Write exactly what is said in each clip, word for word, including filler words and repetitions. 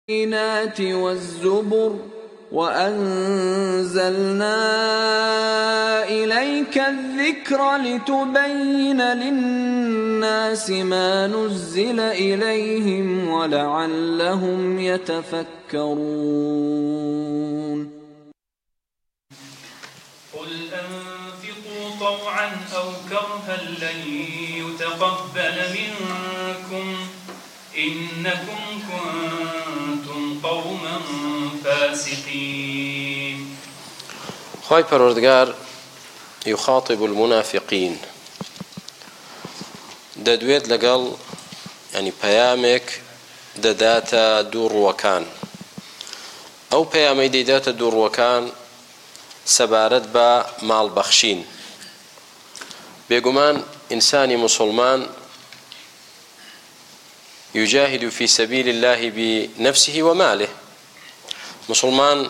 البينات والزبر وأنزلنا إليك الذكر لتبين للناس ما نزل إليهم ولعلهم يتفكرون قل أنفقوا طوعا أو كرها لن يتقبل منكم إنكم كنتم قوما فاسقين. خواهي پروردگار يخاطب المنافقين دەدوێت لەگەڵ ینی پەیامێک دەداتە دوو ڕووەکان. ئەو پەیامەی دەیداتە دوو ڕووەکان سەبارەت بە ماڵبەخشین. بێگومان ئینسانی مسلمان يجاهد في سبيل الله بنفسه وماله. مسلمان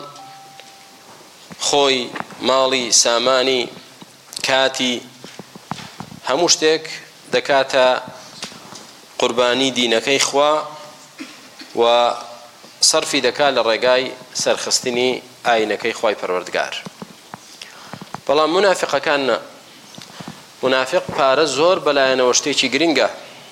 خۆی ماڵی سامانی کاتی هەموو شتێک دەکاتە قوربانی دینەکەی خوا و سەرفی دەکات لە ڕێگای سەرخستنی ئاینەکەی خوای پەروەردگار. بەڵام منافقەکان نە. منافق پارە زۆر بەلایەنەوە شتێکی گرنگە،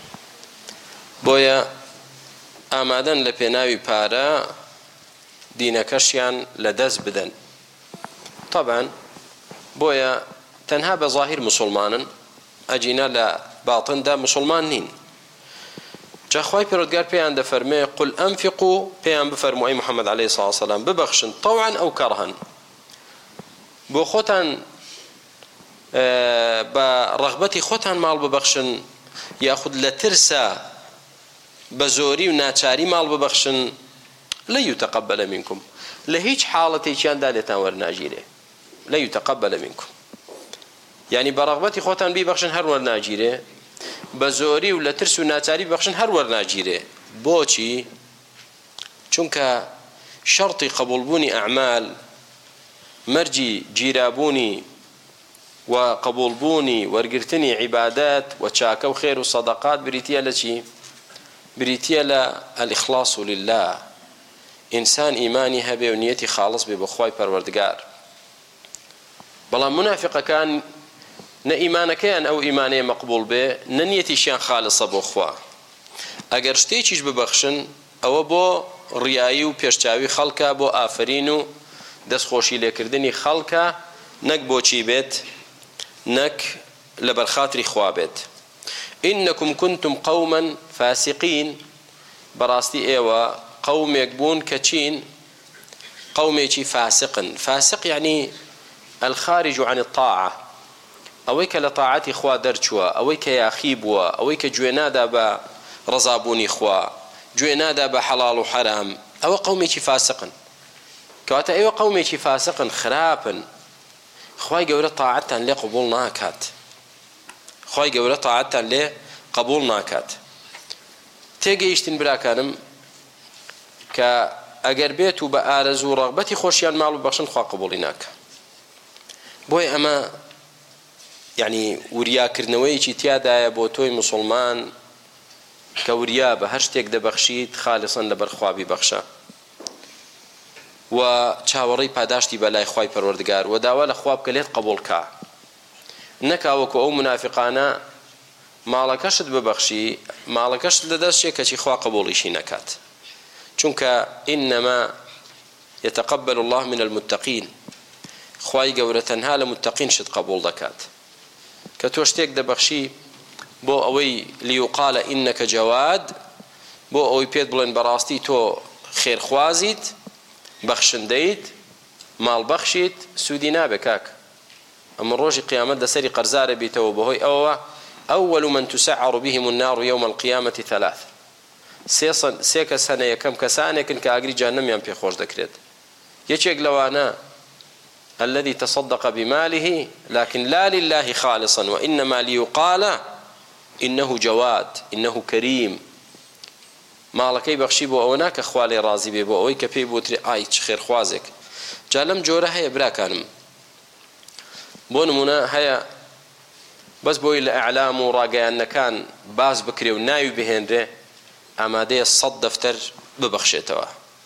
بۆیە ئامادەن لە پێناوی پارە دینەکەشیان لە دەست بدەن. طبعا بۆیە تەنها بە ظاهیر مسلمانن، ئەجینە لە باڵتندا مسلمان نین. جا خوای پەروەردگار پێیان دەفەرمێ قل ئەنفقوا، پێیان بفەرموو ئەی محەممەد عەلەیهی سڵاو وسەلام ببەخشن طەوعەن ئەو کەڕهەن، بۆ خۆتان بە ڕەغبەتی خۆتان ماڵ ببەخشن یاخود لە ترسە بە زۆری و ناچاری ماڵ ببەخشن لە یوتەقەبەلە منکم، لە هیچ حاڵەتێکیاندا لێتان وەرناگیرێ. لە یوتەقەبەلە منکم یعنی بە ڕەغبەتی خۆتان بیبەخشن هەر وەرناگیرێ، بە زۆری و لە ترس و ناچاری ببەخشن هەر وەرناگیرێ. بۆچی؟ چونکە شەرطی قبولبوونی ئەعمال، مەرجی گیرابوونی و قبولبوونی وەرگرتنی عیبادات و چاکە و خێر و سەدەقات بریتیە لە چی؟ بریتیە لە الإخلاص لله. ئینسان ئیمانی هەبێ و نیەتی خاڵص بێ بۆ خوای پەروەردگار. بەڵام منافقەکان نە ئیمانەکەیان ئەو ئیمانەیە مەقبوڵ بێ، نە نیەتیشیان خالصە بۆ خوا. ئەگەر شتێکیش ببەخشن ئەوە بۆ ڕیایی و پێشچاوی خەڵکە، بۆ ئافرین و دەستخۆشی لێکردنی خەڵکە، نەک بۆچی بێت، نەک لە بەرخاتری خوا بێت. إنكم كنتم قوما فاسقين، بەڕاستی ئێوە قومێک بوون کە چین؟ قومێکی فاسقن. فاسق يعني الخارج عن الطاعة، ئەوەی کە لە طاعەتی خوا دەرچووە، ئەوەی کە یاخی بووە، ئەوەی کە گوێ نادا بە ڕەزابوونی خوا، گوێ نادا بە حەڵاڵ و حەرام، ئەوە قومێکی فاسقن. کەواتە ئێوە قومێکی فاسقن، خراپن. خوای گەورە طاعەتتان لێ قبوڵ ناکات. خوای گەورە طاعەتتان لێ قبوڵ ناکات. تێگەیشتن براکانم کە ئەگەر بێت و بە ئارەزوو و ڕەغبەتی خۆشیان ماڵ ببەخشن خوا قبوڵی ناکە. بۆیە ئەمە یعنی وریاکردنەوەیەکی تیادایە بۆ تۆی مسلمان کە وریا بە هەر شتێک دەبەخشیت خالصەن لەبەر خوا بیبەخشە و چاوەڕێی پاداشتی بەلای خوای پەروەردگار و داوا لە خوا بکە لێت قبوڵکە. نەکاوەکو ئەو منافقانە ماڵەکەشت ببەخشی، ماڵەکەشت لەدەستێک کەچی خوا قبوڵیشی نەکات. چونکە ئینەما يتقبل الله من المتقين، خوای گەورە تەنها لە متقین شت قبوڵ دەکات. کە تۆ شتێک دەبەخشی بۆ ئەوەی لیوقالە ئینەکە جەواد، بۆ ئەوەی پێت بڵێن بەڕاستی تۆ خێرخوازیت، بەخشندەیت، ماڵبەخشیت، سوودی نابێ کاک. ئەمە ڕۆژی قیامەت دەسەری قەرزارە بیتەوە بەهۆی ئەوە ئەوەل من تسعر بهم النار يوم القيامة ثلاث. سێ کەس هەنە، یەکەم کەسانێکن کە ئاگری جەهەنەمیان پێخۆش دەکرێت. یەکێک لەوانە الذي تصدق بماله لكن لا لله خالصا وإنما ليقال إنه جواد إنه كريم. ماڵەکەی بەخشی بۆ ئەوە ناکە خوا لێ ڕازی بێ، بۆ ئەوەی کە پێی بوترێ ئای چ خێرخوازێک. جا لەم جۆرە هەیە براکانم. بۆ نمونە هەیە بەس بۆی لە ئەعلام و ڕاگەیاندنەکان باز بکرێ و ناوی بهێنرێ، ئامادەیە سەد دەفتەر ببەخشێتەوە.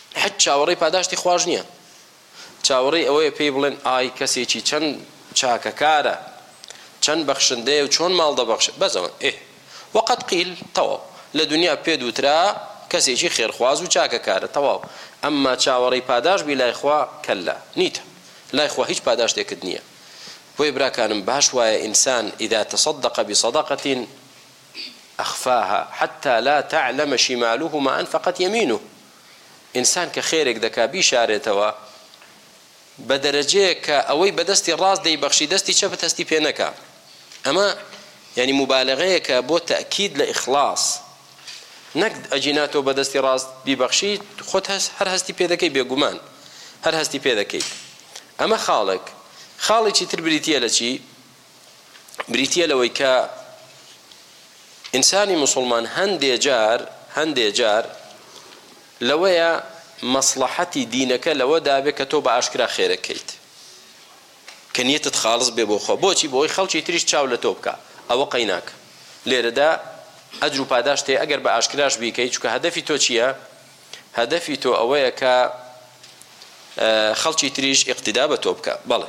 حەت چاوەڕێی پاداشتی خواش نییە چاوەڕێی ئەوەیە پێی بڵێن ئای کەسێکی چەند چاکەکارە چەند بەخشندەیە و چۆن ماڵ دەبەخشێت بەزەوە ئێ وەقەت قیل تەواو لە دنیا پێ دووترا کەسێکی خێرخواز و چاکەکارە تەواو ئەمما چاوەڕێی پاداش بی لای خوا کەللا نیتە لای خوا هیچ پاداشتێکت نییە بۆی براکانم باش وایە ئینسان ئیدا تصدق بصدقة أخفاها حتى لا تعلم شماله ما أنفقت يمينه ئینسان کە خێرێک دەکا بیشارێتەوە بە دەرەجەیە کە ئەوەی بەدەستی ڕاست دەیبەخشی دەستی چەپ هەستی پێ نەکا ئەمە یعنی مبالغەیەکە بۆ تەئکید لە ئیخلاص نەک ئەجیناتەوە بەدەستی ڕاست بیبەخشی خۆت هەر هەستی پێ دەکەی بێگومان هەر هەستی پێ دەکەیت ئەمە خاڵێک خاڵێکی تر بریتیە لە چی بریتیە لەوەی کە ئینسانی موسڵمان هەندێ جار هەندێ جار لەوەیە مەسلحەتی دینەکە لەوە دابێت کە تۆ بە ئاشکرا خێرەکەیت کە نیەتت خاڵص بێ بۆ خۆ بۆچی بۆی خەڵکی تریش چاو لە تۆ بکە ئەوە قەیناکە لێرەدا ئەجر و پاداش تێ ئەگەر بە ئاشکراش بیکەیت چونکە هەدەفی تۆ چییە هەدەفی تۆ ئەوەیە کە خەڵکی تریش ئیقتیدا بە تۆ بکە بەڵێ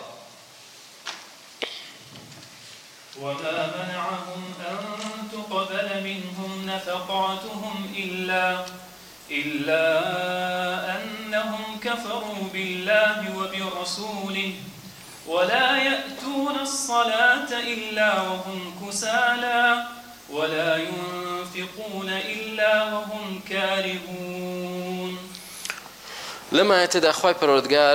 وما منعهم أن تقبل منهم نفقاتهم إلا إلا أنهم كفروا بالله وبرسوله ولا يأتون الصلاة إلا وهم كسالى ولا ينفقون إلا وهم كارهون لما يتدى أخوي پروردگار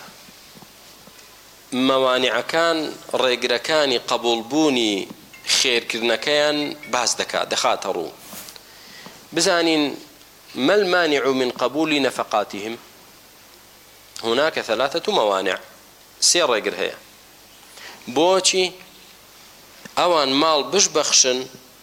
موانعەکان ڕێگرەکانی قبولبوونی خێرکردنەکەیان باس دەکات دەخاتە ڕوو بزانین ما المانع من قبول نفقاتهم هناك ثلاثة موانع سێ ڕێگر هەیە بۆچی ئەوان ماڵ بشبەخشن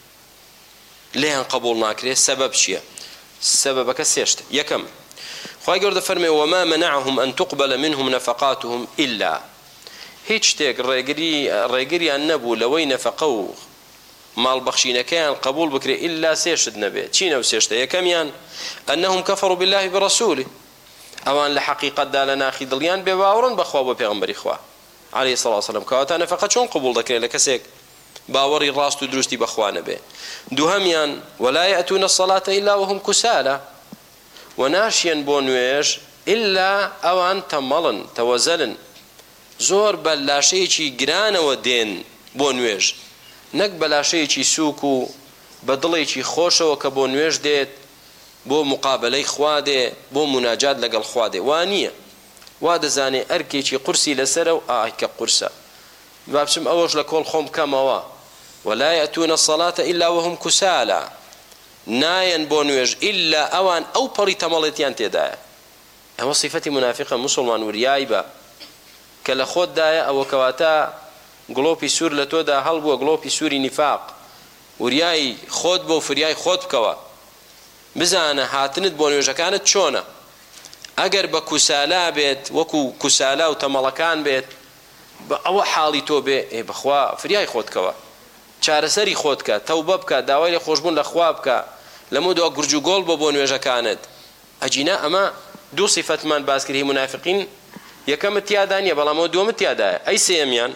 لێیان قبول ناکرێت سەبەب چییە سەبەبەکە سێشتە یەکەم خوای گەوردە فەرمێ وما منعهم أن تقبل منهم نفقاتهم إلا هیچ شتێک ڕێگریان نەبوو لەوەی نەفەقە و ماڵبەخشینەکەیان قبول بکرێ إلا سێشت نەبێت چینە و سێشتە یەکەمیان أنهم كفروا بالله برسوله ئەوان لە حەقیقەتدا لە ناخی دڵیان بێ باوەڕن بەخوا بۆ پێغەمبەری خوا عليه الصلاة والسلام کەواتە نەفەقە چۆن قبول دەکرێت لە کەسێک باوەڕی ڕاست و دروستی بەخوا نەبێ دووهەمیان ولا يأتون الصلاة إلا وهم كسالى وناشيان بۆ نوێژ إلا ئەوان تەمەڵن تەوەزەلن زۆر بە لاشەیەکی گرانەوە دێن بۆ نوێژ نەک بە لاشەیەکی سووک و بە دڵێکی خۆشەوە کە بۆ نوێژ دێت بۆ مقابلەی خوا دێ بۆ مناجات لەگەڵ خوا دێ وا نییە وا دەزانێ ئەرکێکی قورسی لەسەرە و ئای کە قورسە با بچم ئەوەش لە کۆڵ خۆم بکەمەوە ولا يأتون الصلاة إلا وهم كسالى ناين بۆ نوێژ إلا ئەوان ئەو پەڕی تەمەڵێتیان تێدایە ئەوە صیفەتی منافقە موسڵمان وریای بە کە لە خۆتدایە ئەوە کەواتە گڵۆپی سوور لە تۆدا هەڵبووە گڵۆپی سووری نیفاق وریای خۆت بۆ فریای خۆت بکەوە بزانە هاتنت بۆ نوێژەکانت چۆنە ئەگەر بە کوسالا بێت وەکو کوسالا و تەمەڵەکان بێت بە ئەوە حاڵی تۆ بێ ئێ بەخوا فریای خۆت بکەوە چارەسەری خۆت کە تەوبە بکە داوای لە خۆشبوون لە خوا بکە لەمە دووە گورج و گۆڵ بۆ بۆ نوێژەکانت ئەجینا ئەمە دوو صیفەتمان باسکردی منافقین یەکەمت تیادا نیە بەڵام ئەوە دووەمت تیادایە ئەی سێمیان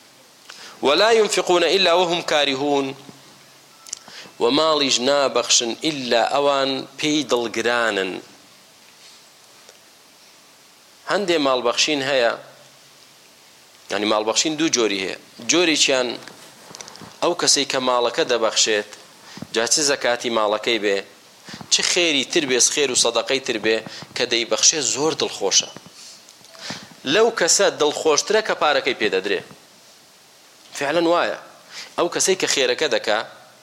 ولا ينفقون إلا وهم كارهون وماڵیش نابەخشن إلا ئەوان پێی دڵگرانن هەندێ ماڵبەخشین هەیە ینی ماڵبەخشین دوو جۆری هەیە جۆرێکیان ئەو کەسەی کە ماڵەکە دەبەخشێت جا چ زەکاتی ماڵەکەی بێ چ خێری تر بێ خێر و سەدەقەی تر بێ کە دەیبەخشێت زۆر دڵخۆشە لەو کەسە دڵخۆشترە کە پارەکەی پێدەدرێ فعلا وایە ئەو کەسەی کە خێرەکە دەکا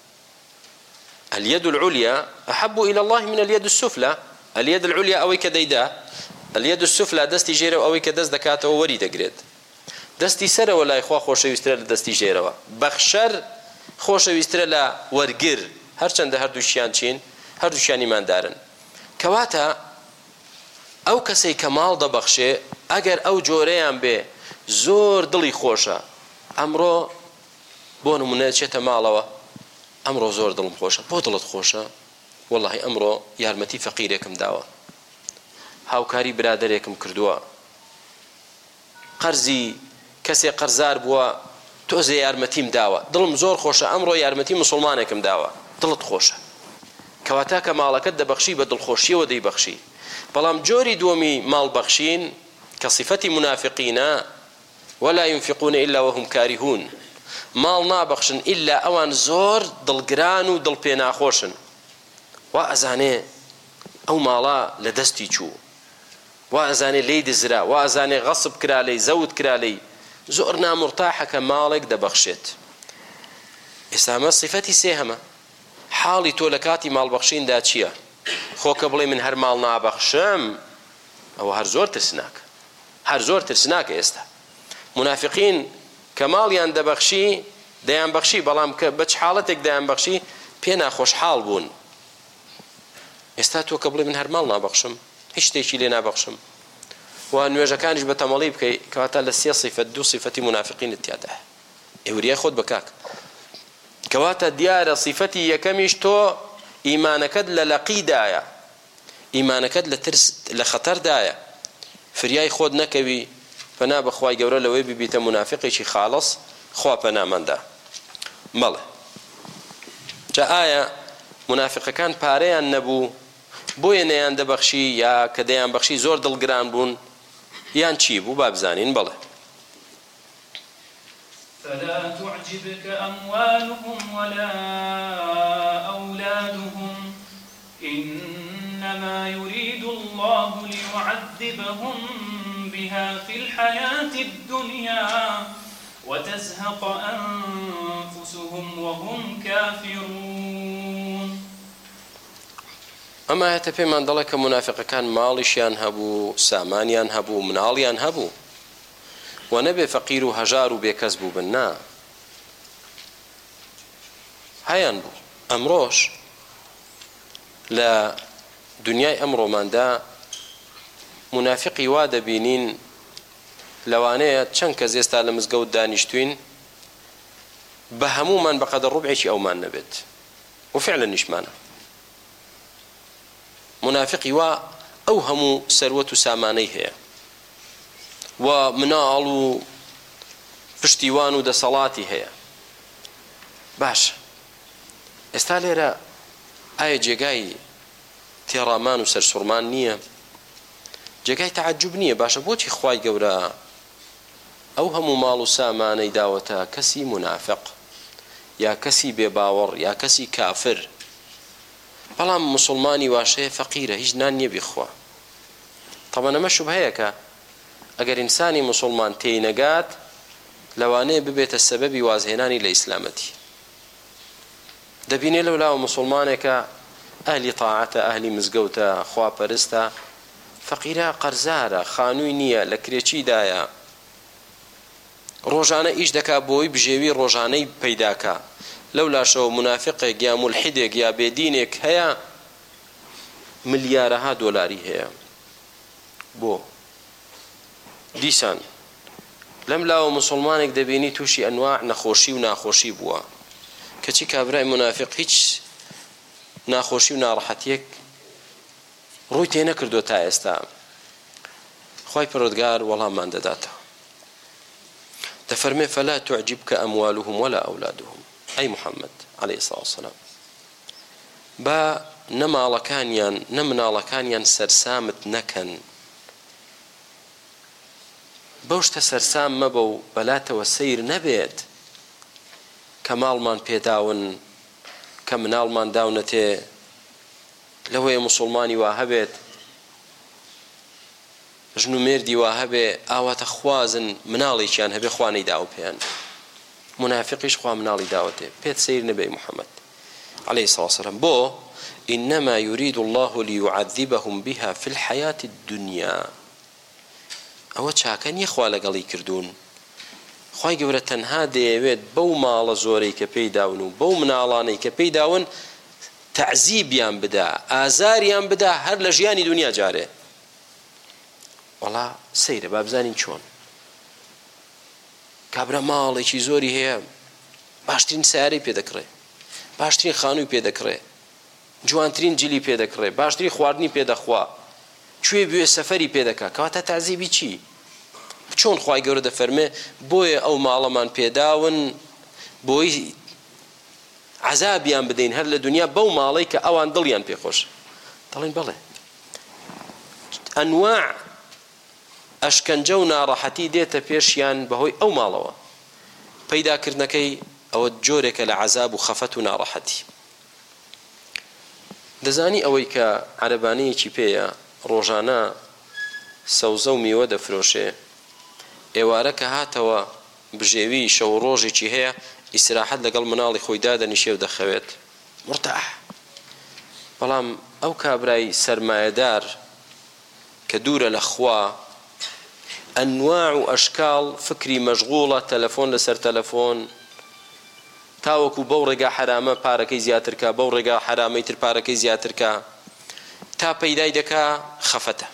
اليد العليا أحب إلى الله من اليد السفلى اليد العليا أوي كديدا اليد السفلى دستي جيرة أوي كدست دكاته وري دقريد دستي سر ولا إخوة خوش يسترى دستي جيرة بخشر خوش يسترى لا ورقر هر چند هر دوشيان چين هر دوشيان إيمان دارن كواتا أو كسي كمال دا بخشه أجر أو جوريان به زور دلي خوشة أمرو بون مناشة مالوا ئەمڕۆ زۆر دڵم خۆشە بۆ دڵت خۆشە واللهی ئەمڕۆ یارمەتی فەقیرێکم داوە هاوکاری برادێکم کردووە، قەرزی کەسێک قەرزار بووە تۆزێ یارمەتیم داوە، دڵم زۆر خۆشە ئەمڕۆ یارمەتی مسلمانێکم داوە، دڵت خۆشە، کەواتە کە ماڵەکەت دەبەخشی بە دڵخۆشیەوە دەیبەخشی. بەڵام جۆری دووەمی ماڵ بەخشین کە صفەتی منافقینە ولا ينفقون إلا وهم كارهون، ماڵ نابەخشن ئللا ئەوان زۆر دڵگران و دڵ پێ ناخۆشن، وا ئەزانێ ئەو ماڵە لە دەستی چوو، وا ئەزانێ لێی دزرا، وا ئەزانێ غەسب کرا لێی، زەوت کرا لێی، زۆر نامڕتاحە کە ماڵێک دەبەخشێت. ئێستا ئەمە صفەتی سێهەمە. حاڵی تۆ لە کاتی ماڵبەخشیندا چییە؟ خۆکە بڵێ من هەر ماڵ نابەخشم، ئەوە هەر زۆر ترسناکە، هەر زۆر ترسناکە. ئێستا منافقین کە ماڵیان دەبەخشی دەیان بەخشی، بەڵام کە بە چ حاڵەتێک دەیان بەخشی پێ ناخۆشحاڵ بوون. ئێستا تۆ کە بڵێ من هەر ماڵ نابەخشم، هیچ شتێکی لێ نابەخشم، و نوێژەکانیش بە تەمەڵی بکەی، کەواتە لە سێ صیفەت دوو صیفەتی منافقینت تیادایە، ئێوریای خۆت بکاک. کەواتە دیارە صیفەتی یەکەمیش تۆ ئیمانەکەت لە لەقیدایە، ئیمانەکەت لە ترس لە خەتەردایە، فریای خۆت نەکەوی، پەنا بەخوای گەورە لەوەی ببیتە منافقێکی خاڵص، خوا پەنامەندە. بەڵێ جا ئایا منافقەکان پارەیان نەبوو بۆیە نەیان دەبەخشی، یا کە دەیان بەخشی زۆر دڵگران بوون، یان چی بوو؟ با بزانین. بەڵێ فلا تعجبك أموالهم ولا أولادهم إنما يريد الله ليعذبهم بها في الحياة الدنيا وتزهق أنفسهم وهم كافرون. ئەمە هێتە پێمان دەڵێ کە منافقەکان ماڵیشیان هەبوو، سامانیان هەبوو، مناڵیان هەبوو، و نەبێ فەقیر و هەژار و بێکەس بوو بن، نا، هەیان بوو. ئەمڕۆش لە دنیای ئەمڕۆماندا منافقی وا دەبینین لەوانەیە چەند کەس ئێستا لە مزگەوت دانیشتوین بە هەمومان بەقەدر ڕوبعێکی ئەومان نەبێت، و فعلا نیشمانە. منافقی وا ئەو هەموو سەروەت و سامانەی هەیە، و مناڵ و پشتیوان و دەسەڵاتی هەیە. باشە، ئێستا لێرە ئایا جێگای تێڕامان و سەرسوڕمان نییە؟ جێگای تەعەجوب نییە. باشە بۆچی خوای گەورە ئەو هەموو ماڵ و سامانەی داوەتە کەسی منافق، یا کەسی بێباوەڕ، یا کەسی کافر؟ بەڵام مسلمانی واشەیە فەقیرە، هیچ نان نییە بیخوا. طبعا ئەمە شوبهەیە کە ئەگەر ئینسانی مسلمان تێی نەگات لەوانەیە ببێتە سەبەبی وازهێنانی لە ئیسلامەتی. دەبینێ لەولاوە مسلمانێکە ئەهلی تاعەتە، ئەهلی مزگەوتە، خواپەرستە، فەقیرە، قەرزارە، خانووی نییە، لە کرێچیدایە، ڕۆژانە ئیش دەکا بۆی بژێوی ڕۆژانەی پەیداکە. لەولاشەوە منافقێک یا مولحیدێک یا بێدینێک هەیە ملیارەها دۆلاری هەیە. بۆ دیسان لەم لاوە مسلمانێک دەبینی تووشی ئەنواع نەخۆشی و ناخۆشی بووە، کەچی کابرای منافق هیچ ناخۆشی و ناڕەحەتیەک ڕووی تێ نەکردووە تا ئێستا. خوای پەروەردگار وەڵاممان دەداتەوە، دەفەرمێ فەلا تعجبکە ئەموالهم ولا ئەولادهم. ئەی محەممەد عەلەیهی سڵاو وسەلام، با نە ماڵەکانیان نە مناڵەکانیان سەرسامت نەکەن، بەو شتە سەرسام مەبە و بەلاتەوە سەیر نەبێت کە ماڵمان پێداون، کە مناڵمان داونەتێ. لەوەیە مسلمانی وا هەبێت، ژن و مێردی وا هەبێ ئاواتە خوازن مناڵێکیان هەبێ خوا نەیداوە پێیان. منافقیش خوا مناڵی داوەتێ، پێت سەیر نەبێ محەممەد عەلەیهی سڵاو وسەلام. بۆ ئینەما یورید الله لیعذبهم بها في الحياة الدنيا. ئەوە چاکە نییە خوا لەگەڵی کردوون. خوای گەورە تەنها دەیەوێت بەو ماڵە زۆرەی کە پێی داون و بەو مناڵانەی کە پێی داون تەعزیبیان بدا، ئازاریان بدا، هەر لە ژیانی دنیا جارێ. وەڵا سەیرە، با بزانین چۆن. کابرا ماڵێکی زۆری هەیە، باشترین سیارەی پێدەکڕێ، باشترین خانووی پێدەکڕێ، جوانترین جلی پێدەکڕێ، باشترین خواردنی پێدەخوا، کوێ بوێ سەفەری پێ دەکا کەواتە تەعزیبی چی؟ چۆن خوای گەورە دەفەرمێ بۆیە ئەو ماڵەمان پێداون بۆی عەزابیان بدەین هەر لە دنیا بەو ماڵەی کە ئەوان دڵیان پێخۆش. دەڵێن بەڵێ ئەنواع ئەشکەنجە و ناڕەحەتی دێتە پێشیان بەهۆی ئەو ماڵەوە. پەیداکردنەکەی ئەوە جۆرێکە لە عەزاب و خەفەت و ناڕەحەتی. دەزانی ئەوەی کە عەرەبانەیەکی پێیە ڕۆژانە سەوزە و میوە دەفرۆشێ، ئێوارە کە هاتەوە بژێوی شەو ڕۆژێکی هەیە ئیسراحەت لەگەڵ مناڵی خۆی دادەنیشێ و دەخەوێت مرتاح. بەڵام ئەو کابرای سەرمایەدار کە دوورە لە خوا ئەنواع و ئەشکاڵ فکری مەشغوڵە، تەلەفۆن لەسەر تەلەفۆن، تاوەکو بەو ڕێگا حرامە پارەکەی زیاترکە، بەو ڕێگا حرامەی تر پارەکەی زیاترکە، تا پەیدای دەکا خەفەتە.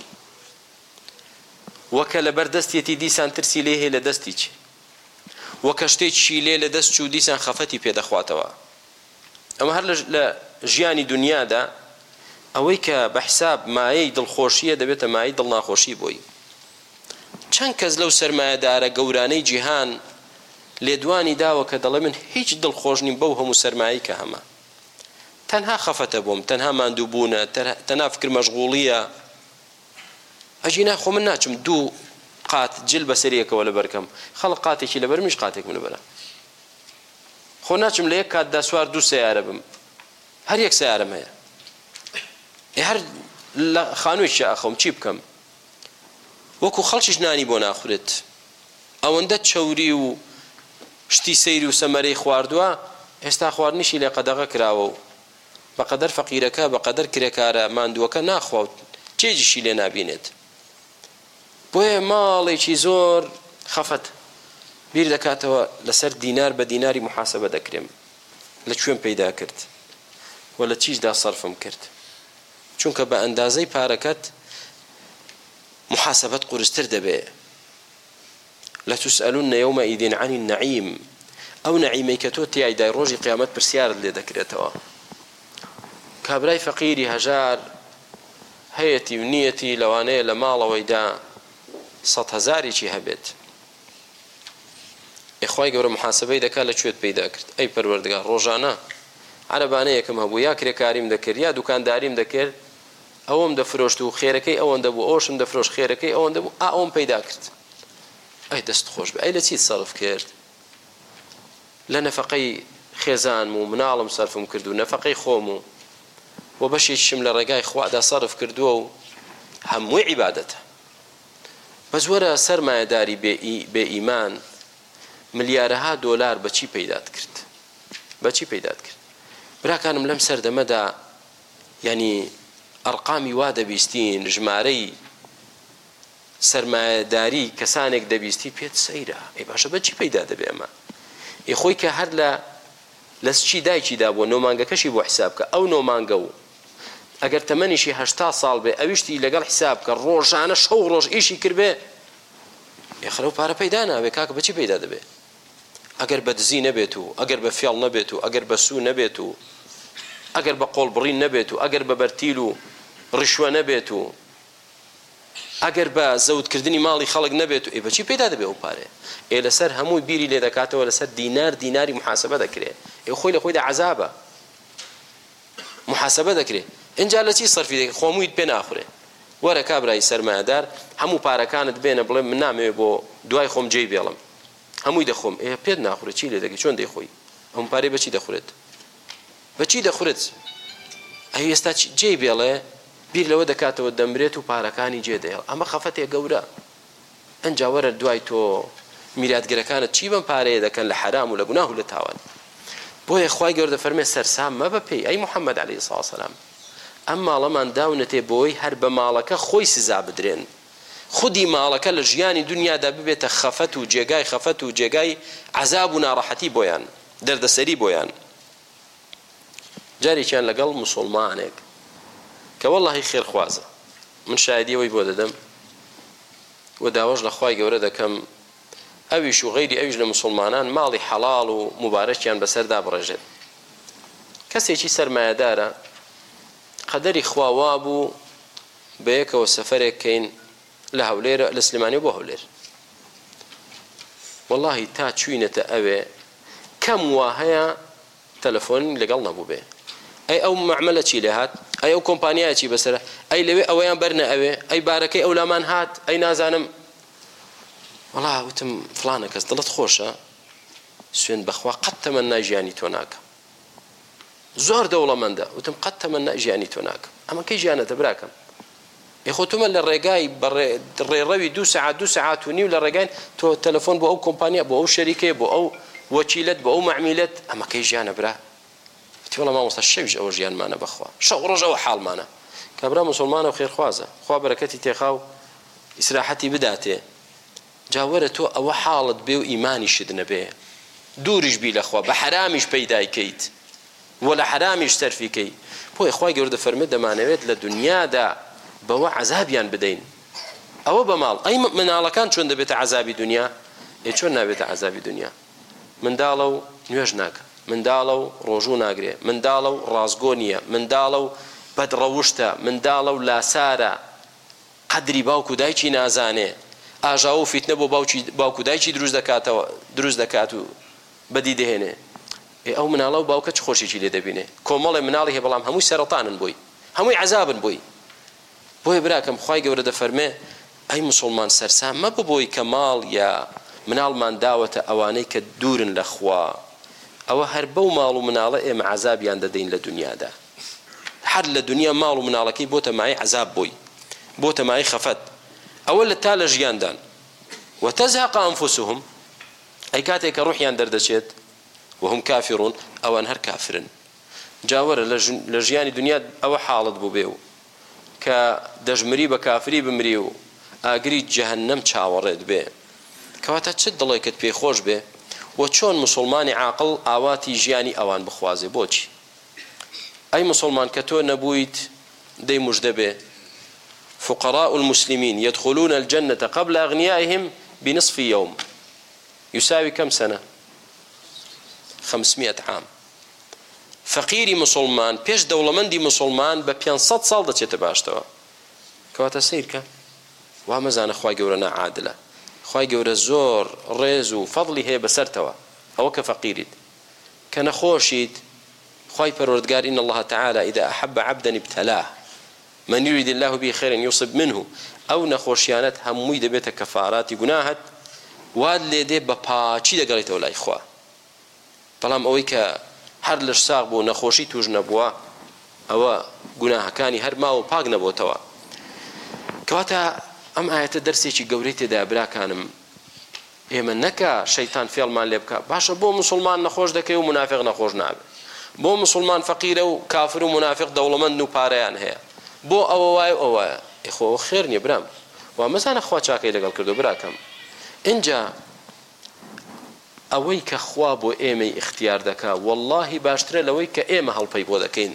وەکە لە بەردەستێتی دیسان ترسی لێ هەیە لە دەستی چی، وەکە شتێکی لێ لە دەست چوو دیسان خەفەتی پێدەخواتەوە. ئەمە هەر لە ژیانی دنیادا ئەوەی کە بە حساب مایەی دڵخۆشیە دەبێتە مایەی دڵناخۆشی بۆی. چەند کەس لەو سەرمایەدارە گەورانەی جیهان لێدوانی داوە کە دەڵێ من هیچ دڵخۆش نیم بەو هەموو سەرمایەی کە هەمە، تەنها خەفەتە بۆم، تەنها ماندووبوونە، تەنها فکر مەشغوڵیە. ئەجی ناخۆ من ناچم دوو قات جل بەسەریەکەوە لە بەرکەم، خەڵق قاتێکی لەبەر منیش قاتێک من لەبەرە، خۆ ناچم لە یەک کاتدا سوار دوو سەیارە بم، هەر یەک سەیارەم هەیە، هەر لە خانوویشی ئاخەوم چی بکەم؟ وەکو خەڵکیش نانی بۆ ناخورێت، ئەوەندە چەوری و شتی سەیری و سەمەرەی خواردووە، ئێستا خواردنیشی لێ قەدەغە کراوە و بەقەدەر فەقیرەکە بەقەدەر کرێکارە ماندووەکە ناخوا و چێجیشی لێ نابینێت. بۆیە ماڵێکی زۆر خەفەت بیر دەکاتەوە لەسەر دینار بە دیناری محاسبە دەکرێم، لە کوێم پەیدا کرد و لە چیشدا سەرفم کرد، چونکە بە ئەندازەی پارەکەت محاسبەت قورستر دەبێ. لەتوسئەلون یەومەئیذ عن النەعیم، ئەو نەعیمەی کە تۆ تیایدای ڕۆژی قیامەت پرسیارت لێ دەکرێتەوە. کابرای فەقیری هەژار هەیەتی و نیەتی لەوانەیە لە ماڵەوەیدا سەد هەزارێکی هەبێت، ئێخوای گەورە محاسبەی دەکات لەکوێت پەیدا کرد. ئەی پەروەردگار ڕۆژانە عەرەبانەیەکم هەبوو، یا کرێکاریم دەکرد یا دوکانداریم دەکرد، ئەوەم دەفرۆشت و خێرەکەی ئەوەندە بوو، ئەوشم دەفرۆش خێرەکەی ئەوەندە بوو، ئا ئەوم پەیدا کرد. ئەی دەست خۆش بێ، ئەی لە چیت سەرف کرد؟ لە نەفەقەی خێزانم و مناڵم سەرفم کرد و نەفەقەی خۆم و و بەشێکیشم لە ڕێگای خوادا سەرف کردووە و هەمووی عیبادەتە. بەس وەرە سەرمایەداری بێ ئیمان ملیارەها دۆلار بەچی پەیدات کرد؟ بەچی پەیدات کرد؟ براکانم لەم سەردەمەدا یعنی ئەرقامی وا دەبیستین، ژمارەی سەرمایەداری کەسانێک دەبیستی پێت سەیرە، ئەی باشە بەچی پەیدا دەبێ ئەمە؟ ئێ خۆی کە هەر لە لە چی دایکیدا بووە نۆمانگەکەشی بۆ حساب کە ئەو نۆمانگە و ئەگەر تەمەنیشی هەشتا ساڵ بێ ئەویشتی لەگەڵ حساب کە ڕۆژانە شەو ڕۆژ ئیشی کردبێ، یخرە و پارە پەیدا نابێ. کاکە بەچی پەیدا دەبێ؟ ئەگەر بە دزی نەبێت و ئەگەر بە فێڵ نەبێت و ئەگەر بە سوو نەبێت و ئەگەر بە قۆڵبڕین نەبێت و ئەگەر بە بەرتیل و ڕشوە نەبێت و ئەگەر بە زەوتکردنی ماڵی خەڵک نەبێت و ئێ بەچی پەیدا دەبێ ئەو پارێ؟ ئێ لەسەر هەمووی بیری لێ دەکاتەوە، لەسەر دینار دیناری محاسبە دەکرێت، ئێ خۆی لە خۆیدا عەزابە محاسبە دەکرێت. اینجا لە چی سەرفی دەکەی؟ خۆموویت پێ ناخورێ. وەرە کابرای سەرمایەدار هەموو پارەکانت بێنە بڵێ من نامەوێت بۆ دوای خۆم جێی بێڵم، هەمووی دەخۆم. ئێ پێت ناخورێت، چی لێ دەکەی؟ چۆن دەیخۆی؟ ئەم پارەی بەچی دەخورێت؟ بەچی دەخورێت؟ ئەی ئێستا جێی بێڵێ بیر لەوە دەکاتەوە دەمرێت و پارەکانی جێدەیڵ. ئەمە خەفەتێک گەورە. ئەنجا وەرە دوای تۆ میراتگەرەکانت چی بەم پارەیە دەکەن لە حرام و لە گوناه و لە تاوان. بۆیە خوای گەورە دەفەرمێ سەرسام مەبە پێی ئەی محەممەد عەلەیهی سڵاو وسەلام، ئەم ماڵەمان داونەتێ بۆی هەر بە ماڵەکە خۆی سزا بدرێن، خودی ماڵەکە لە ژیانی دنیادا ببێتە خەفەت و جێگای خەفەت و جێگای عەزاب و ناڕەحەتی بۆیان، دەردەسەری بۆیان. جارێکیان لەگەڵ موسڵمانێک کە وەڵڵاهی خێرخوازە، من شایدی ئەوەی بۆ دەدەم و داوەش لە خوای گەورە دەکەم ئەویش و غەیری ئەویش لە موسڵمانان ماڵی حەڵاڵ و مبارەکیان بەسەردا بڕێژێت. کەسێکی سەرمایەدارە قەدەری خوا وا بوو بەیەکەوە سەفەرێک کەین لە هەولێرە لە سلێمانی بۆ هەولێر واللهی تا چوینەتە ئەوێ کەم وا هەیە تەلەفۆن لەگەڵ نەبوو بێ ئەی ئەو مەعمەلە چی لێ هات ئەی ئەو کۆمپانیایە چی بەسەرە ئەی لەوێ ئەوەیان بەرنە ئەوێ ئەی بارەکەی ئەو لامان هات ئەی نازانم وەڵا وتم فڵانە کەس دڵت خۆشە سوێن بەخوا قەت تەمەنای ژیانی تۆ ناکەم زۆر دەوڵەمەندە وتم قەت تەمەنای ژیانی تۆ ناکەم ئەمە کەی ژیانەتە براکەم یخۆ تۆمە لە ڕێگای ڕێڕەوی دوو سەعات دوو سەعات و نیو لە ڕێگاین تۆ تەلەفۆن بۆ ئەو کۆمپانیا بۆ ئەو شەریکەیە بۆ ئەو وەکیلەت بۆ ئەو مەعمیلەت ئەمە کەی ژیانە برا وتی وەڵا مامۆستا شەویش ئەوە ژیانمانە بەخوا شەو ڕۆژ ئەوە حاڵمانە کابرا موسڵمانە و خێرخوازە خوا بەرەکەتی تێخا و ئیسراحەتی بداتێ جا وەرە تۆ ئەوە حاڵت بێ و ئیمانیشت نەبێ دووریش بی لەخوا بە حرامیش پەیدایکەیت وە لە حرامیش سەرفیکەی بۆی خوای گەورە دەفەرمێت دەمانەوێت لە دنیادا بەوە عەزابیان بدەین ئەوە بەماڵ ئەی مناڵەکان چۆن دەبێتە عەزابی دنیا ئێ چۆن نابێتە عەزابی دنیا منداڵە و نوێژ ناکە منداڵە و ڕۆژوو ناگرێ منداڵە و ڕازگۆ نییە منداڵە و بەدڕەوشتە منداڵە و لاسارە قەدری باوکو دایکی نازانێ ئاژاوە و فیتنە بۆ باوکو دایکی دروست دەکاتەوە دروست دەکات و بەدی دەهێنێ ئەو مناڵە و باوکە چ خۆشیی لێ دەبینێ کۆمەڵێ مناڵی هەیە بەڵام هەمووی سەرەتانن بووی هەمووی عەزابن بووی بۆیە براکەم خوای گەورە دەفەرمێ ئەی موسڵمان سەرسام مەبە بۆی کە ماڵ یا مناڵمان داوەتە ئەوانەی کە دوورن لە خوا ئەوە هەر بەو ماڵ و مناڵە ئێمە عەزابیان دەدەین لە دنیادا هەر لە دنیا ماڵ و مناڵەکەی بۆتە مای عەزاب بووی بۆتە مای خەفەت ئەوە لە تا لە ژیاندان وتەزهەق ئەنفوسهم ئەی کاتێک کە ڕوحیان دەردەچێت وهم کافرون ئەوان هەر کافرن جاوەرە لە ژیانی دنیا ئەوە حاڵت بوو بێ و کە دەژمری بە کافری بمری و ئاگری جەهەنەم چاوەڕێت بێ کەواتە چ دڵێکت پێخۆش بێ و چۆن مسلمانی عاقڵ ئاواتی ژیانی ئەوان بخوازێ بۆچی ئەی مسلمان کە تۆ نەبوویت دەی موژدە بێ فقراء المسلمين يدخلون الجنة قبل أغنيائهم بنصف يوم يساوي كم سنة خمسمائة عام فقيري مسلمان بيش دولمندي مسلمان ببيانصد سال دەچێتە باشتەوە کەواتە سیرکە وا مەزانە خوای گەورە ناعادلە خوای گەورە زۆر ڕێز و فەضلی هەیە بەسەرتەوە ئەوە کە فەقیریت کە نەخۆشیت خوای پەروەردگار إن الله تعالى إذا أحب عبدا ابتلاه من يريد الله به خيرا يصب منه أو نخوشيانت هموي دەبێتە کەفاراتی گوناهت واد لێ دێ بە پاچی دەگەڵێتەوە لای خوا بەڵام ئەوەی کە هەر لەش ساغ بوو نەخۆشی توش نەبووە ئەوە گوناهەکانی هەر ماوە پاک نەبووتەوە کەواتە ئەم ئاەتە دەرسێکی گەورەی تێدا براکانم ئێمە نەکە شەیتان فێڵمان لێ بکە باشە بۆ مسلمان نەخۆش دەکەی و منافق نەخۆش نابێت بۆ مسلمان فەقیرە و کافر و منافق دەوڵەمەند و پارەیان هەیە بۆ ئەوە وایە ئەوە ئێخۆ خێر نییە برام وا مەزانە خوا چاکەی لەگەڵ کردو براکەم اینجا ئەوەی کە خوا بۆ ئێمەی اختیار دەکا واللهی باشترە لەوەی کە ئێمە هەڵپەی بۆ دەکەین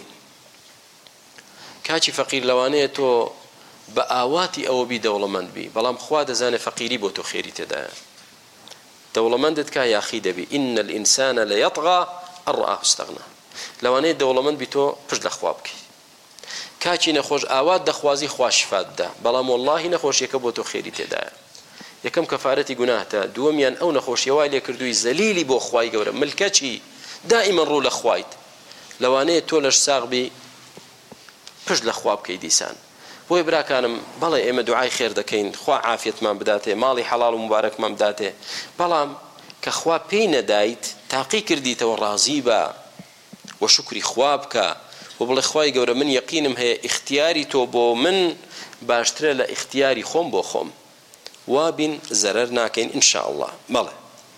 کاچی فەقیر لەوانەیە تۆ بە ئاواتی ئەوە بی دەوڵەمەند بی بەڵام خوا دەزانێت فەقیری بۆ تۆ خێری تێدایە دەوڵەمەندت کا یاخی دەبی إن الإنسان ليطغى أن رآه استغنى لەوانەیە دەوڵەمەند بی تۆ پشت لە خوا بکەی کاچی نەخۆش ئاوات دەخوازی خوا شفات دا بەڵام واللهی نەخۆشیەکە بۆ تۆ خێری تێدایە یەکەم کەفارەتی گوناهتە دووەمیان ئەو نەخۆشیە وای لێ کردووی زەلیلی بۆ خوای گەورە ملکەچی دائیمەن ڕوو لە خوایت لەوانەیە تۆ لەش ساغبی پشت لە خوا بکەی دیسان بۆی براکانم بەڵێ ئێمە دوعای خێر دەکەین خوا عافیەتمان بداتێ ماڵی حەڵاڵ و مبارەکمان بداتێ بەڵام کە خوا پێی نەدایت تاقی کردیتەوە ڕازی بە و شکری خوا بکە و بڵێ خوای گەورە من یەقینم هەیە اختیاری تۆ بۆ من باشترە لە اختیاری خۆم بۆ خۆم وابن زرر ناكين إن شاء الله بلى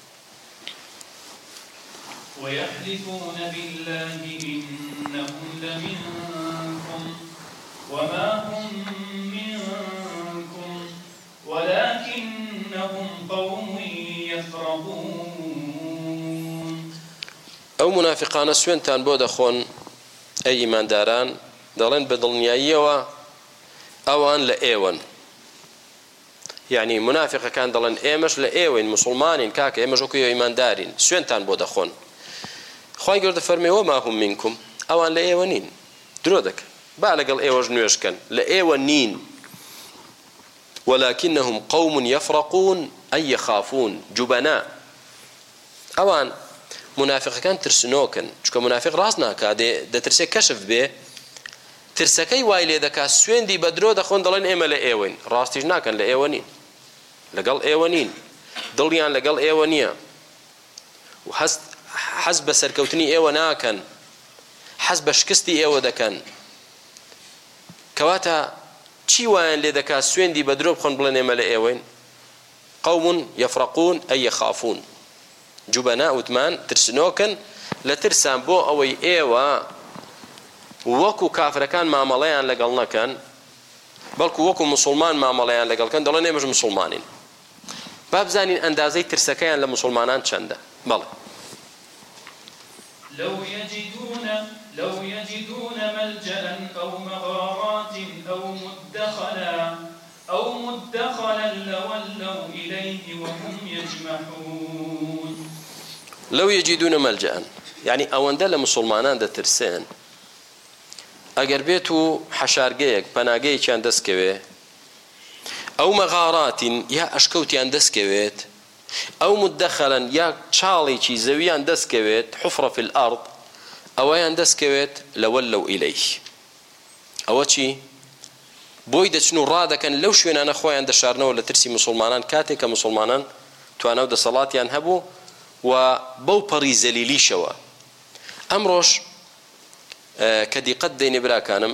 ويحلفون بالله إنهم لمنكم وما هم منكم ولكنهم قوم يفرقون أو منافقان سوينتان بودا خون أي إيمان داران دارين بدلنيايوا أوان لأيوان يعني منافق كان دلن ئێمەش لە ئێوەین مسلمانین کاکە ئێمەش وەکو ئیمان دارین سوێنتان بۆ دەخۆن خوای گەورە دەفەرمێ وما هم منكم ئەوان لە ئێوە نین درۆ دەکەن با لەگەڵ ئێوەش نوێژکەن لە ئێوە نین ولكنهم قوم يفرقون أي يخافون جبناء أوان منافق كان ترسنوكن چونکە منافق ڕاست ناکات دەترسێ کەشف بێ ترسەکەی وای لێ دەکات سوێندی بە درۆ دەخۆن دەڵێن ئێمە لە ئێوەین ڕاستیش ناکەن لە ئێوە نین لەگەڵ ئێوە نین دڵیان لەگەڵ ئێوە نییە و حەز بە سەرکەوتنی ئێوە ناکەن حەز بە شکستی ئێوە دەکەن کەواتە چی وایان لێ دەکات سوێندی بە درۆ بخۆن بڵێن ئێمە لە ئێوەین قوم يفرقون أي يخافون جبناء وتمان ترسنوكن لترسان بو أوي إيوا وكو كافر كان معامليان لقلنا كان بلكو وكو مسلمان معامليان لقل كان دلنا مش مسلمانين باب زانين أندازي ترسكيان لمسلمانان چنده بله لو يجدون لو يجدون ملجأ أو مغارات أو مدخلا أو مدخلا لولوا إليه وهم يجمحون لو يجدون ملجأ يعني أواندا لمسلمانان دا ترسين أجر بيتو حشارجيك بناجي كان دسكوي أو مغارات يا أشكوتي أن دسكويت أو مدخلا يا تشالي شي زويان دسكويت حفرة في الأرض أو يان دسكويت لولوا إليه أو شي بويدة شنو رادا كان لو شوين أنا أخوي عند شارنا ولا ترسي مسلمانان كاتي كمسلمانان توانا ودا صلاة ينهبوا وبو بريز ليلي شوا أمروش آه كدي قد ديني برا كانم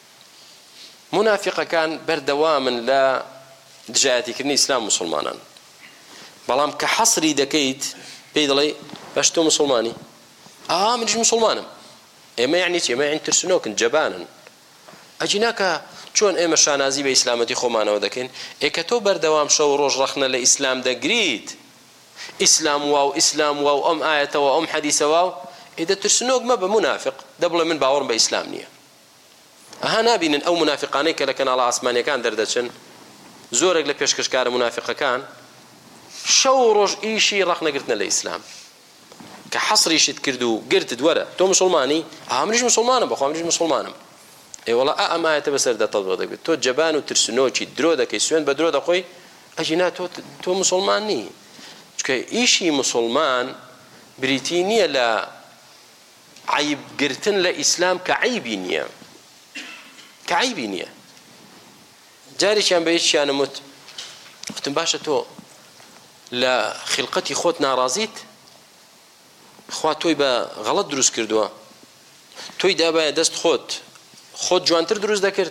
منافقة كان بردواما لا دجاتي كرني إسلام مسلمانان بلام كحصري دكيت بيدلي باش تو مسلماني آه منش مسلمانم إيه ما يعني شيء ما يعني ترسنوك جبانا أجيناك چۆن ئێمە شانازی بە ئیسلامەتی خۆمانەوە دەکەین ئێکە تۆ بەردەوام شەو ڕۆژ ڕەخنە لە ئیسلام دەگریت ئیسلام وا و ئیسلام وا و ئەم ئایەتەوە ئەم حەدیسە وا و ئێدە ترسنۆک مە بە منافق دەبڵێ من باوەڕم بە ئیسلام نییە ئەها نابینن ئەو منافقانەی کە لە کەناڵە ئاسمانیەکان دەردەچن زۆرێک لە پێشکەشکارە منافقەکان شەو ڕۆژ ئیشی ڕەخنەگرتنە لە ئیسلام کە حەسریشت کرد و گرتت وەرە تۆ مسلمانی ئا منیش مسلمانم بەخوا منیش مسلمانم اي والله ئەم ئایەتە بەسەر دەتەڵبیق دەکرێت تۆ جەبان و ترسنۆکی درۆ دەکەی سوێن بە درۆ دەخۆی ئەجینا تۆ تۆ مسلمان نی چونکە ئیشی مسلمان بریتی نییە لە عیبگرتن لە ئیسلام کە عیبی نییە کە عیبی نییە جارێکیان بە هیچیانم وت وتم باشە تۆ لە خلقەتی خۆت ناڕازیت خوا تۆی بە غەڵەت دروست کردووە تۆی دابایە دەست خۆت خۆت جوانتر دروست دەکرد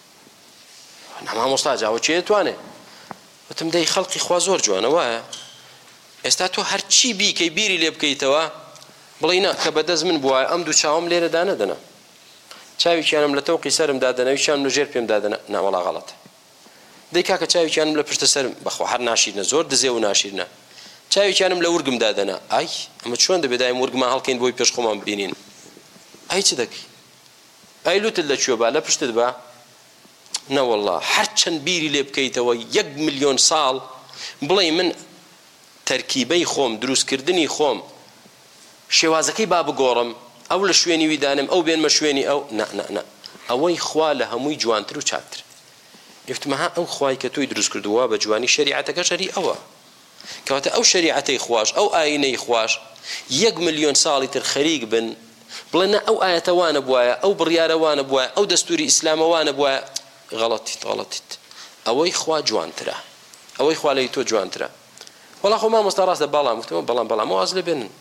مامۆستا جاوە چێ توانێ وتم دەی خەڵقی خوا زۆر جوانە وایە ئێستا تۆ هەرچی بیکەی بیری لێ بکەیتەوە بڵێ نا کە بەدەست من بووایە ئەم دوو چاوم لێرەدا نەدەنا چاویکیانم لە تەوقی سەرم دادەنا ویشیانم لە ژێر پێم دادەنا نا وەڵا غەڵەتە دەی کاکە چاویکیانم لە پشتە سەرم بەخوا هەر ناشیرنە زۆر دزێ و ناشیرنە چاویکیانم لە ورگم دادەنا ئای ئەمە چۆن دەبێت دایم ورگمان هەڵکەین بۆی پێش خۆمان ببینین ئای چ دەکەی ئەی لوتت لەکوێ با لە پشتت با نەوەڵڵا هەرچەند بیری لێ بکەیتەوە یەک ملیۆن ساڵ بڵێ من تەرکیبەی خۆم دروستکردنی خۆم شێوازەکەی با بگۆڕم ئەو لە شوێنی ویدانم ئەو بێنمە شوێنی ئەو نە ئەوەی خوا لە هەمووی جوانتر و چاکتر یفتمەها ئەو خوای کە تۆی دروست کردووە بە جوانی شەریعەتەکە شەری ئەوە کەواتە ئەو شەریعەتەی خوش ئەو ئاینەی خوش یەک ملیۆن ساڵی تر خەریک بن بڵێ ئەو ئایەتە وانە بوایە ئەو بڕیارە وانە بوایە ئەو دەستوری ئیسلامە وانە بوایە غەڵەتیت غەڵەتیت ئەوەی خوا جوانترە ئەوەی خوا لەی تۆ جوانترە وەڵا خۆ مامۆستا ڕاستە بەڵام گفتەوە بەڵام بەڵام واز لێ بێنن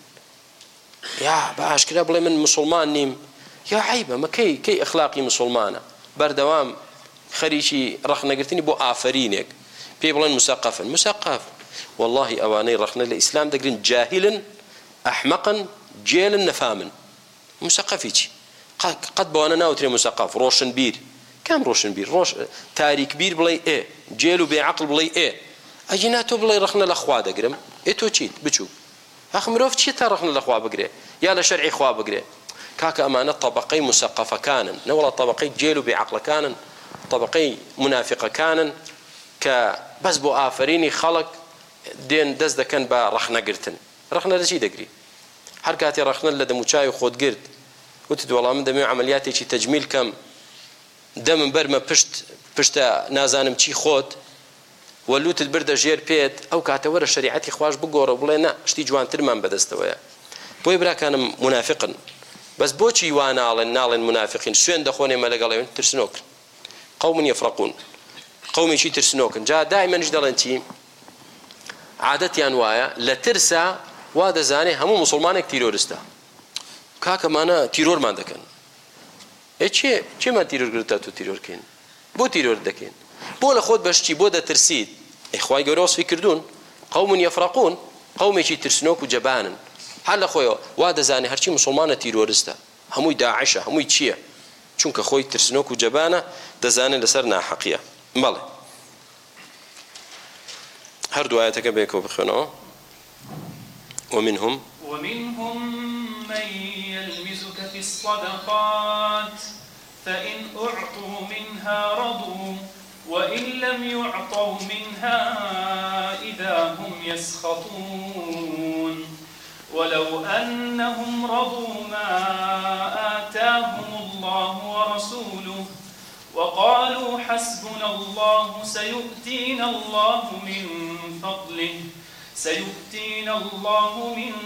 یا بە ئاشکرا بڵێ من مسلمان نیم یا عیبە مە کەی کەی ئەخلاقی مسلمانە بەردەوام خەریکی ڕەخنەگرتنی بۆ ئافرینێک پێی بڵێن مسەقەفن مسەقەف والله ئەوانەی ڕەخنە لە ئیسلام دەگرن جاهلن ئەحمەقن جێلن نەفامن مسەقەفی چی قەت بەوانە ناوترێ مسەقەف ڕۆشن بیر کام ڕۆشن بیر ڕۆش تاریک بیر بڵێ ئێ جێل و بێعەقڵ بڵێ ئێ ئەجینا تۆ بڵێ ڕەخنە لە خوا دەگرم ئێ تۆ چیت بچوو ئەخ مرۆڤ چیە تا ڕەخنە لە خوا بگرێ یا لە شەرعی خوا بگرێ کاکە ئەمانە طەبەقەی مسەقەفەکانن نەوەڵا طەبەقەی جێل و بێعەقڵەکانن طەبەقەی منافقەکانن کە بەس بۆ ئافرینی خەڵک دێن دەست دەکەن بە ڕەخنەگرتن ڕەخنە لە چی دەگری هەر کاتێ ڕەخنە لە دەموچاوی خۆت گرت وتت وەڵام من دەمێ عەمەلیاتێکی تەجمیل کەم دەمم بەرمە پشت پشتە نازانم چی خۆت وەلووتت بردە ژێر پێت ئەو کاتەوەرە شریعەتی خوش بگۆڕە بڵێ نا شتی جوانترمان بەدەستەوەیە. بۆی براکانم منافقن، بەس بۆچی وا ناڵێن ناڵێن منافقین سوێن دەخۆنێمە لەگەڵێن ترسنۆکن قوم یفرقون قومێکی ترسنۆکن. جا دائیمەنش دەڵێن چی عادەتیان وایە لە ترسا وا دەزانێ هەموو مسلمانێک تیرۆریستە کاکەمانە تیرۆرمان دەکەن. ئێ چێ چێمان تیرۆرگرتە تو تیرۆرکەین بۆ تیرۆر دەکەین بۆ لە خۆت بەشتی بۆ دەترسیت. ئەخوای گەورە وەسفی کردوون قوم یفرقون قومێکی ترسنۆک و جەبانن هەر لە خۆیەوە وا دەزانێ هەرچی مسلمانە تیرۆریستە هەمووی داعشە هەمووی چییە چونکە خۆی ترسنۆک و جەبانە دەزانێت لەسەر ناحەقیە. بەڵێ هەردوو ئاەتەکە بێکەوە بخوێنەوە. ومنهم ومنهم من يلمزك في الصدقات فإن أعطوا منها رضوا وإن لم يعطوا منها إذا هم يسخطون ولو أنهم رضوا ما آتاهم الله ورسوله وقالوا حسبنا الله سيؤتينا الله من فضله سيؤتينا الله من